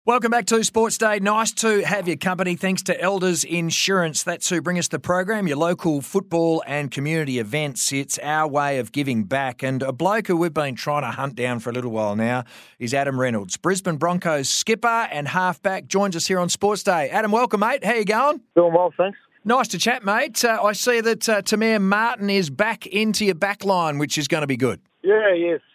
Welcome back to Sports Day. Nice to have your company. Thanks to Elders Insurance. That's who bring us the program, your local football and community events. It's our way of giving back. And a bloke who we've been trying to hunt down for a little while now is Adam Reynolds, Brisbane Broncos skipper and halfback, joins us here on Sports Day. Adam, welcome, mate. How you going? Doing well, thanks. Nice to chat, mate. I see that Tamir Martin is back into your back line, which is going to be good. Yeah, he is.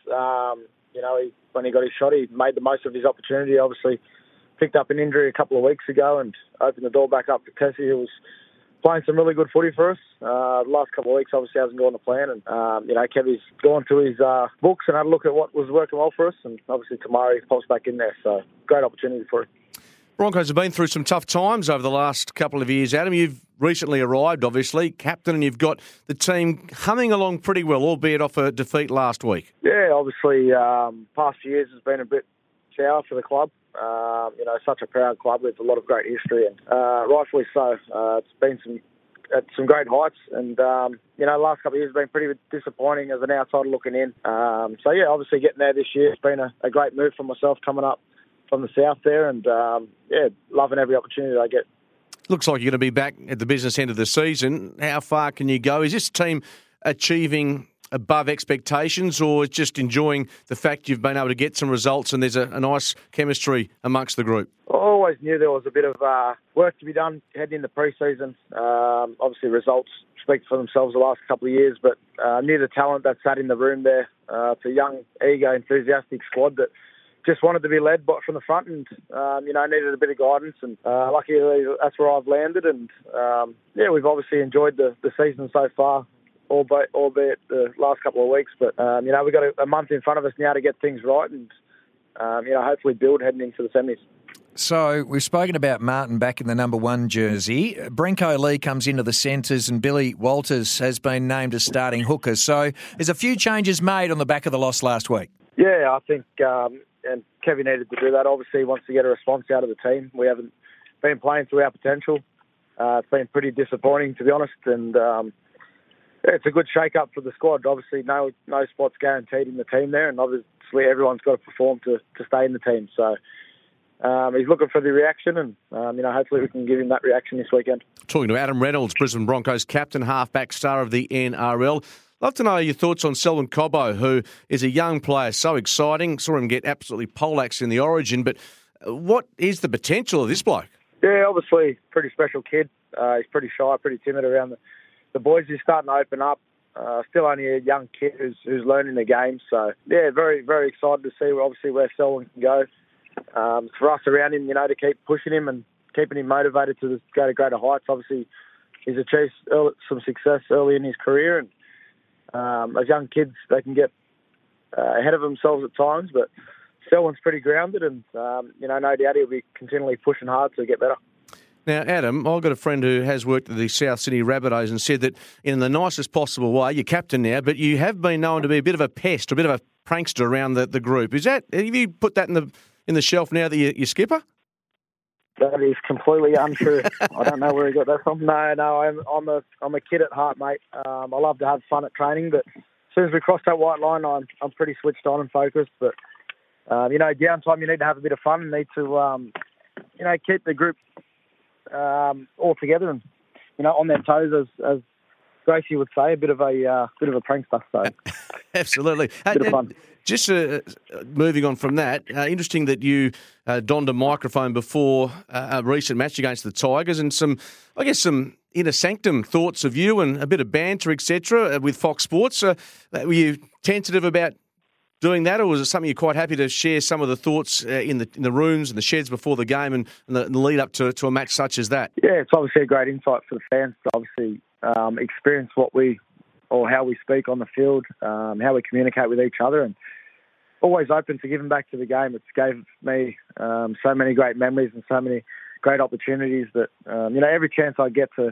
When he got his shot, he made the most of his opportunity. Obviously, picked up an injury a couple of weeks ago and opened the door back up to Tessie, who was playing some really good footy for us. The last couple of weeks obviously hasn't gone to plan. And, Kevy's gone through his books and had a look at what was working well for us. And obviously Tamari pops back in there. So great opportunity for him. Broncos have been through some tough times over the last couple of years. Adam, you've recently arrived, obviously, captain, and you've got the team humming along pretty well, albeit off a defeat last week. Yeah, obviously, past few years has been a bit sour for the club. Such a proud club with a lot of great history, and rightfully so. It's been at some great heights, and the last couple of years have been pretty disappointing as an outsider looking in. Obviously getting there this year has been a great move for myself coming up from the south there, and loving every opportunity I get. Looks like you're going to be back at the business end of the season. How far can you go? Is this team achieving above expectations, or just enjoying the fact you've been able to get some results and there's a nice chemistry amongst the group? I always knew there was a bit of work to be done heading into pre-season. Obviously, results speak for themselves the last couple of years, but I knew the talent that sat in the room there. It's a young, eager, enthusiastic squad that just wanted to be led from the front and, needed a bit of guidance. And luckily, that's where I've landed. And, we've obviously enjoyed the season so far, albeit the last couple of weeks. But, we've got a month in front of us now to get things right and, hopefully build heading into the semis. So we've spoken about Martin back in the number 1 jersey. Brenko Lee comes into the centres and Billy Walters has been named as starting hooker. So there's a few changes made on the back of the loss last week. Yeah, I think, and Kevin needed to do that. Obviously, he wants to get a response out of the team. We haven't been playing to our potential. It's been pretty disappointing, to be honest. And it's a good shake-up for the squad. Obviously, no spots guaranteed in the team there, and obviously everyone's got to perform to stay in the team. So he's looking for the reaction, and hopefully we can give him that reaction this weekend. Talking to Adam Reynolds, Brisbane Broncos captain, halfback, star of the NRL. Love to know your thoughts on Selwyn Cobbo, who is a young player, so exciting. Saw him get absolutely poleaxed in the Origin, but what is the potential of this bloke? Yeah, obviously, pretty special kid. He's pretty shy, pretty timid around the boys. He's starting to open up. Still only a young kid who's learning the game. So, yeah, very, very excited to see obviously where Selwyn can go. For us around him, to keep pushing him and keeping him motivated to go to greater heights. Obviously, he's achieved some success early in his career, and as young kids, they can get ahead of themselves at times, but Selwyn's pretty grounded and, no doubt he'll be continually pushing hard to get better. Now, Adam, I've got a friend who has worked at the South Sydney Rabbitohs and said that in the nicest possible way, you're captain now, but you have been known to be a bit of a pest, a bit of a prankster around the group. Have you put that in the shelf now that you're skipper? That is completely untrue. I don't know where he got that from. No, I'm a kid at heart, mate. I love to have fun at training, but as soon as we cross that white line, I'm pretty switched on and focused. But downtime, you need to have a bit of fun and need to, keep the group all together and on their toes, as Gracie would say, a bit of a prankster. So absolutely, bit of fun. Just moving on from that, interesting that you donned a microphone before a recent match against the Tigers, and some inner sanctum thoughts of you and a bit of banter, etc., with Fox Sports. Were you tentative about doing that, or was it something you're quite happy to share some of the thoughts in the rooms and the sheds before the game and the lead up to a match such as that? Yeah, it's obviously a great insight for the fans to obviously experience how we speak on the field, how we communicate with each other, and always open to giving back to the game. It's gave me so many great memories and so many great opportunities that, every chance I get to,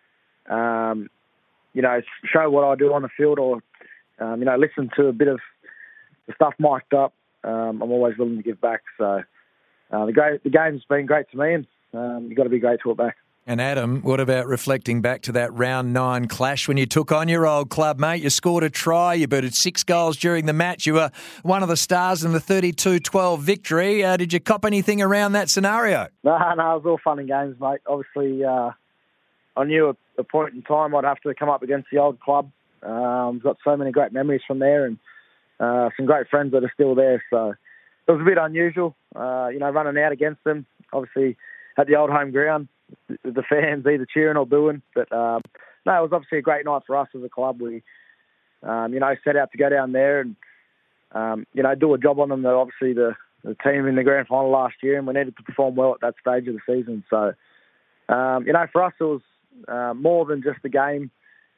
show what I do on the field or, listen to a bit of the stuff mic'd up, I'm always willing to give back. So the game's been great to me, and you've got to be great to it back. And Adam, what about reflecting back to that round 9 clash when you took on your old club, mate? You scored a try, you booted 6 goals during the match. You were one of the stars in the 32-12 victory. Did you cop anything around that scenario? No, it was all fun and games, mate. Obviously, I knew at a point in time I'd have to come up against the old club. Got so many great memories from there and some great friends that are still there. So it was a bit unusual, running out against them. Obviously, at the old home ground, the fans either cheering or booing. But, no, it was obviously a great night for us as a club. We, set out to go down there and, do a job on them. They're obviously the team in the grand final last year, and we needed to perform well at that stage of the season. So, for us, it was more than just a game.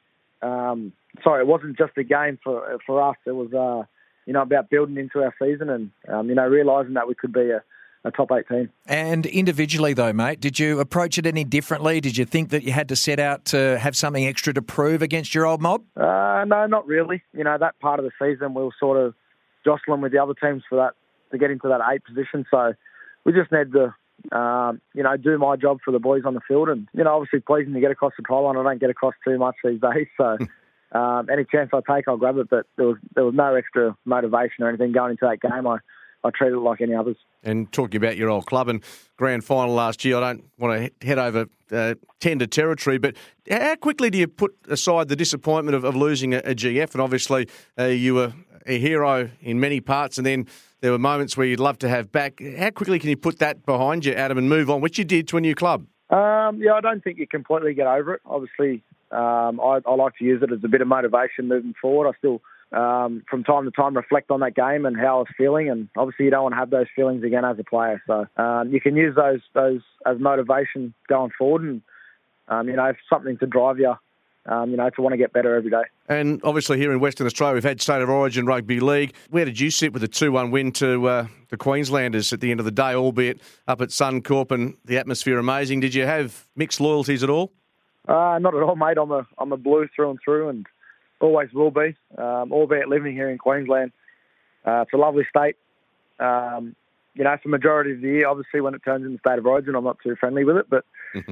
It wasn't just a game for us. It was, about building into our season and, realising that we could be a top 8 team. And individually, though, mate, did you approach it any differently? Did you think that you had to set out to have something extra to prove against your old mob? No, not really. That part of the season we were sort of jostling with the other teams for that to get into that 8 position. So we just need to, do my job for the boys on the field. And, obviously pleasing to get across the try line. I don't get across too much these days. So any chance I take, I'll grab it. But there was no extra motivation or anything going into that game. I treat it like any others. And talking about your old club and grand final last year, I don't want to head over tender territory, but how quickly do you put aside the disappointment of losing a GF? And obviously you were a hero in many parts, and then there were moments where you'd love to have back. How quickly can you put that behind you, Adam, and move on, which you did, to a new club? I don't think you completely get over it. Obviously, I like to use it as a bit of motivation moving forward. I still from time to time reflect on that game and how I was feeling, and obviously you don't want to have those feelings again as a player. So you can use those as motivation going forward, and something to drive you, to want to get better every day. And obviously here in Western Australia, we've had State of Origin Rugby League. Where did you sit with a 2-1 win to the Queenslanders at the end of the day, albeit up at Suncorp, and the atmosphere amazing? Did you have mixed loyalties at all? Not at all, mate. I'm a Blue through and through, and always will be, albeit living here in Queensland. It's a lovely state. For the majority of the year, obviously when it turns into State of Origin, I'm not too friendly with it. But,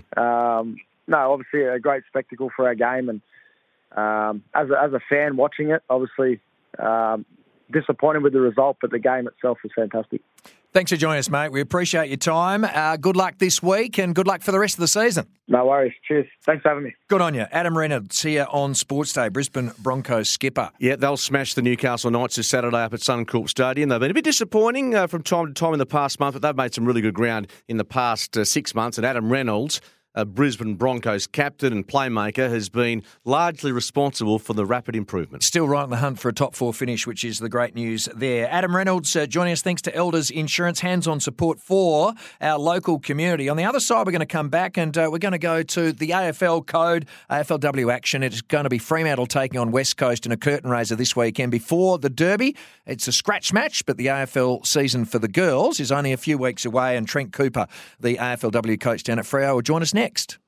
obviously a great spectacle for our game. And as a fan watching it, obviously disappointed with the result, but the game itself was fantastic. Thanks for joining us, mate. We appreciate your time. Good luck this week and good luck for the rest of the season. No worries. Cheers. Thanks for having me. Good on you. Adam Reynolds here on Sports Day, Brisbane Broncos skipper. Yeah, they'll smash the Newcastle Knights this Saturday up at Suncorp Stadium. They've been a bit disappointing from time to time in the past month, but they've made some really good ground in the past 6 months. And Adam Reynolds, Brisbane Broncos captain and playmaker, has been largely responsible for the rapid improvement. Still right in the hunt for a top 4 finish, which is the great news there. Adam Reynolds joining us thanks to Elders Insurance, hands-on support for our local community. On the other side, we're going to come back and we're going to go to the AFL code, AFLW action. It's going to be Fremantle taking on West Coast in a curtain raiser this weekend before the Derby. It's a scratch match, but the AFL season for the girls is only a few weeks away, and Trent Cooper, the AFLW coach down at Freo, will join us next.